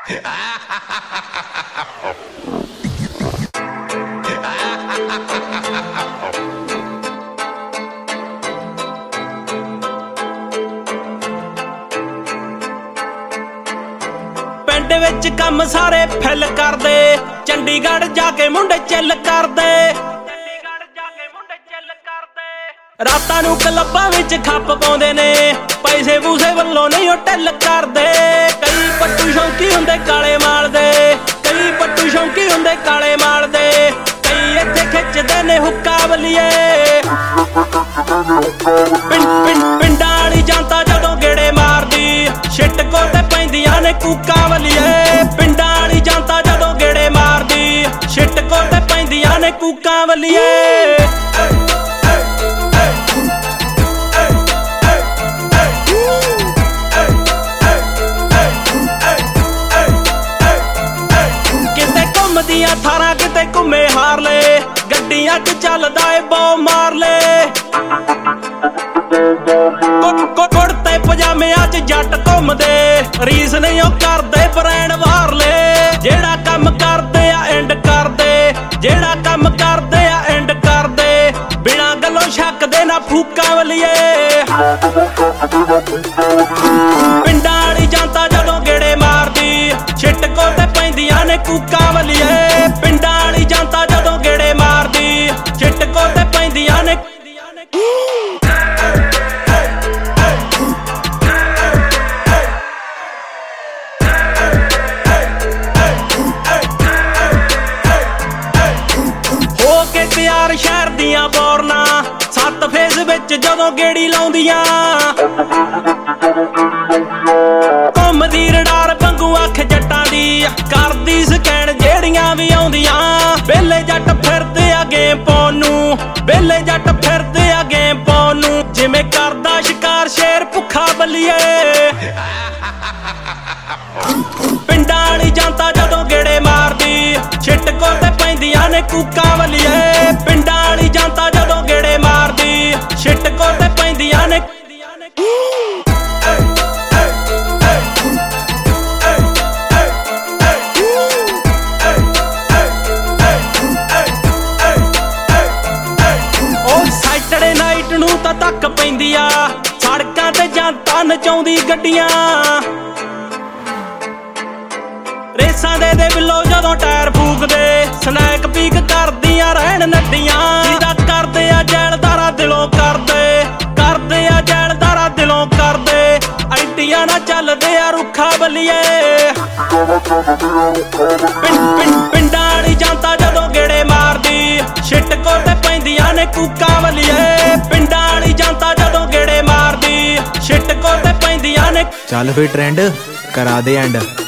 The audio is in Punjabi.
ਪਿੰਡ ਵਿੱਚ ਕੰਮ ਸਾਰੇ ਫਿਲ ਕਰਦੇ, ਚੰਡੀਗੜ੍ਹ ਜਾ ਕੇ ਮੁੰਡੇ ਚਿੱਲ ਕਰਦੇ। ਰਾਤਾਂ ਨੂੰ ਕਲੱਬਾਂ ਵਿੱਚ ਖੱਪ ਪਾਉਂਦੇ ਨੇ, ਪੈਸੇ ਪੂਸੇ ਵੱਲੋਂ ਨਹੀਂ ਉਹ ਢਿੱਲ ਕਰਦੇ। ਕਈ ਪੱਟੂ ਸ਼ੌਂਕੀ ਹੁੰਦੇ ਕਾਲੇ ਮਾਲ ਦੇ, ਕਈ ਪੱਟੂ ਸ਼ੌਂਕੀ ਹੁੰਦੇ ਕਾਲੇ ਮਾਲ ਦੇ। ਕਈ ਇੱਥੇ ਖਿੱਚਦੇ ਨੇ ਹੁੱਕਾ ਬਲੀਏ। ਪਿੰਡਾਂ ਵਾਲੀ ਜਨਤਾ ਜਦੋਂ ਗੇੜੇ ਮਾਰਦੀ, ਛਿਟਕੋ ਤੇ ਪੈਂਦੀਆਂ ਨੇ ਕੂਕਾਂ ਬਲੀਏ। ਪਿੰਡਾਂ ਵਾਲੀ ਜਨਤਾ ਜਦੋਂ ਗੇੜੇ ਮਾਰਦੀ, ਛਿਟਕੋ ਤੇ ਪੈਂਦੀਆਂ ਨੇ ਕੂਕਾਂ ਬਲੀਏ। ਥਾਰਾਂ ਕਿਤੇ ਘੁੰਮੇ ਹਾਰ ਲੈ, ਗੱਡੀਆਂ 'ਚ ਚੱਲਦਾ ਏ ਬੋ ਮਾਰ ਲੈ। ਕੁੜਤੇ ਪਜਾਮਿਆਂ 'ਚ ਜੱਟ ਘੁੰਮਦੇ, ਰੀਸ ਨਹੀਂ ਉਹ ਕਰਦੇ ਬਰੈਂਡ ਵਾਰ ਲੈ। ਜਿਹੜਾ ਕੰਮ ਕਰਦੇ ਆ ਐਂਡ ਕਰਦੇ, ਜਿਹੜਾ ਕੰਮ ਕਰਦੇ ਆ ਐਂਡ ਕਰਦੇ। ਬਿਨਾਂ ਗੱਲੋਂ ਛੱਕਦੇ ਨਾ ਫੂਕਾਂ ਵਲੀਏ। ਪਿੰਡਾਂ ਵਾਲੀ ਜਨਤਾ ਜਦੋਂ ਗੇੜੇ ਮਾਰਦੀ, ਛਿਟਕੋ ਤੇ ਪੈਂਦੀਆਂ ਨੇ ਕੂਕਾਂ ਵਲੀਏ। ਪਿੰਡਾਂ ਵਾਲੀ ਜਨਤਾ ਜਦੋਂ ਗੇੜੇ ਮਾਰਦੀ, ਛਿਟਕੋ ਤੇ ਪੈਂਦੀਆਂ ਨੇ। ਹੋ ਕੇ ਤਿਆਰ ਸ਼ਹਿਰ ਦੀਆਂ ਬੋਰਨਾ, 7 ਫੇਸ ਵਿੱਚ ਜਦੋਂ ਗੇੜੀ ਲਾਉਂਦੀਆਂ। ਘੁੰਮਦੀ ਰਡਾਰ ਵਾਂਗੂ ਅੱਖ ਜੱਟਾਂ ਦੀ, ਕਰਦੀ ਸਕੈਨ ਜਿਹੜੀਆਂ ਵੀ ਆਉਂਦੀਆਂ। ਵੇਲੇ ਜੱਟ ਫਿਰਦੇ ਆ ਗੇਮ ਪਾਉਣ ਨੂੰ, ਵੇਲੇ ਜੱਟ ਫਿਰਦੇ ਆ ਗੇਮ ਪਾਉਣ ਨੂੰ। ਜਿਵੇਂ ਕਰਦਾ ਸ਼ਿਕਾਰ ਸ਼ੇਰ ਭੁੱਖਾ ਬੱਲੀਏ। ਪਿੰਡਾਂ ਵਾਲੀ ਜਨਤਾ ਜਦੋਂ ਗੇੜੇ ਮਾਰਦੀ, ਛਿਟਕੋ ਤੇ ਪੈਂਦੀਆਂ ਨੇ ਕੂਕਾਂ ਵਲੀਏ। ਪਿੰਡਾਂ ਵਾਲੀ ਜਨਤਾ ਜਦੋਂ ਗੇੜੇ ਮਾਰਦੀ, ਛਿਟਕੋ ਤੇ ਪੈਂਦੀਆਂ ਨੇ। ਨਾਈਟ ਨੂੰ ਤਾਂ ਧੱਕ ਪੈਂਦੀ ਆ, ਸੜਕਾਂ ਤੇ ਜਨਤਾ ਨਚਾਉਂਦੀ ਗੱਡੀਆਂ। ਰੇਸਾਂ ਦੇ ਬਿੱਲੋ ਜਦੋਂ ਟਾਇਰ ਫੂਕਦੇ, ਸਨੈਕ ਪੀਕ ਕਰਦੀਆਂ ਰਹਿਣ ਨੱਡੀਆਂ। ਜਿਹਦਾ ਕਰਦੇ ਆ ਜੈਲਦਾਰਾ ਦਿਲੋਂ ਕਰਦੇ, ਕਰਦੇ ਆ ਜੈਲਦਾਰਾ ਦਿਲੋਂ ਕਰਦੇ। ਐਂਟੀਆਂ ਨਾ ਚੱਲਦੇ ਆ ਰੁੱਖਾ ਬੱਲੀਏ। ਪਿੰਡਾਂ ਵਾਲੀ ਜਨਤਾ ਜਦੋਂ ਗੇੜੇ ਮਾਰਦੀ, ਛਿਟਕੋ ਤੇ ਪੈਂਦੀਆਂ ਨੇ ਕੂਕਾਂ ਵਲੀਏ। ਪਿੰਡਾਂ ਵਾਲੀ ਜਨਤਾ ਜਦੋਂ ਗੇੜੇ ਮਾਰਦੀ, ਛਿਟਕੋ ਤੇ ਪੈਂਦੀਆਂ ਨੇ। ਚੱਲ ਫੇ ਟ੍ਰੈਂਡ ਕਰਾ ਦੇ ਐਂਡ।